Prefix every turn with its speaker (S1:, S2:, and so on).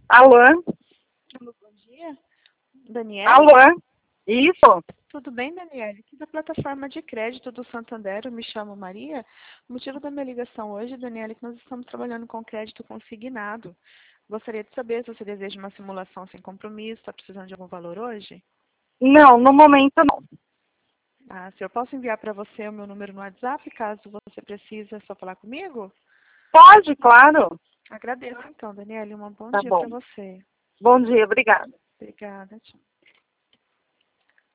S1: Alô?
S2: Alô, bom dia. Daniela?
S1: Alô? Isso?
S2: Tudo bem, Daniela? Aqui da plataforma de crédito do Santander, eu me chamo Maria. O motivo da minha ligação hoje, Daniela, é que nós estamos trabalhando com crédito consignado. Gostaria de saber se você deseja uma simulação sem compromisso, está precisando de algum valor hoje?
S1: Não, no momento não.
S2: Se eu posso enviar para você o meu número no WhatsApp, caso você precise, é só falar comigo?
S1: Pode, claro.
S2: Agradeço então, Daniela, e um bom
S1: Tá
S2: dia
S1: bom.
S2: para você.
S1: Bom dia, obrigada.
S2: Obrigada, tchau.